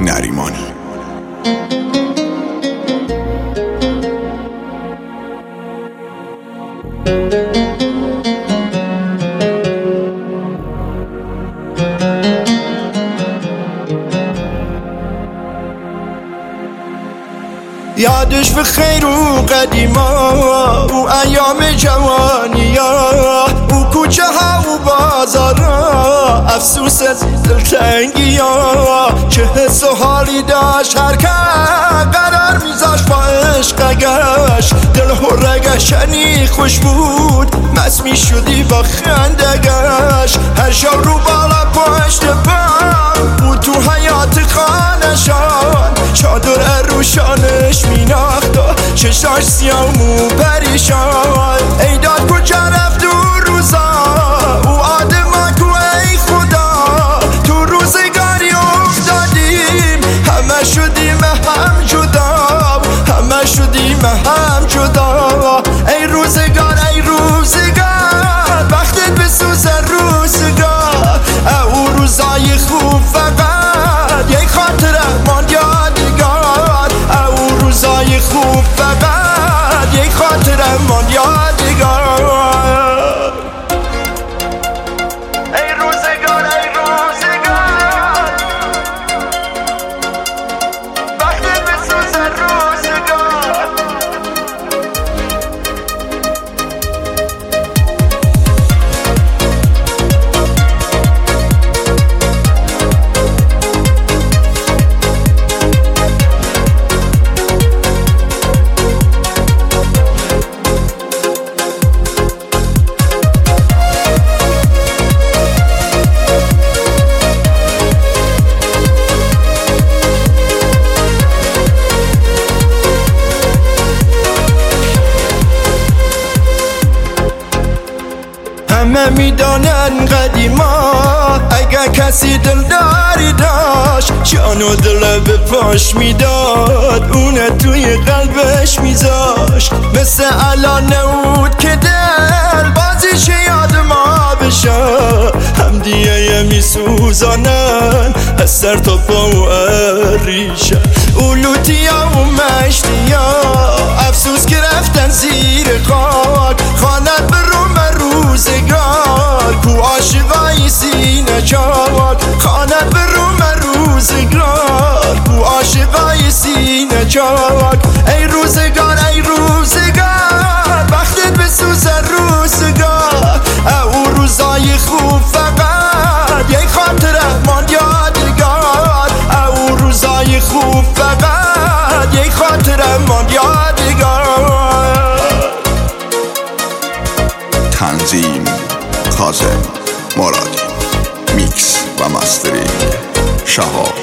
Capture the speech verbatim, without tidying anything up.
نریمانی. یادش به خیر و قدیما او ایام جوانیا، او کوچه ها و بازارا، افسوس از دلتنگیا. چه حس و حالی داشت هر که قرار میذاش با عشقش، دل هرگشنی خوش بود، مست میشدی با خندگش. هر شب رو بالا پشت بام او تو حیات خانشان، چادر روشانش میناخت و چشاش سیاه مو پریشان. ای داد کجا رفت دو روزا او آدما کو، ای خدا تو روزگاری افتادیم، همه شدیم هم جدا، همه شدیم هم جدا. ای روزگار ای روزگار وقتت بسوزه روزگار، او روزای خوب فقط یک خاطره ماند یادگار، او روزای خوب فقط یک خاطره ماند یادگار. ای روزگار ای روزگار وقتت بسوزه روزگار. همه میدانن قدیما اگر کسی دلداری داشت، جان و دل به پاش میداد، اونه توی قلبش میذاشت. مثل الان نبود که دل بازیش یاد ما بشه، هم دیگه میسوزانن از سر تا پا و ریشه. اولوتیا و مشتیا افسوس که رفتن زیر خاک، خانت به روم روزگار کو عاشقای سینه چاک، خانت به روم روزگار کو عاشقای سینه چاک. ای روزگار ای روزگار وقتت بسوزه روزگار، او روزای خوب فقط یک خاطره ماند یادگار، او روزای خوب فقط یک خاطره ماند یادگار. تنظیم کاظم مرادی، میکس و مسترینگ شهاب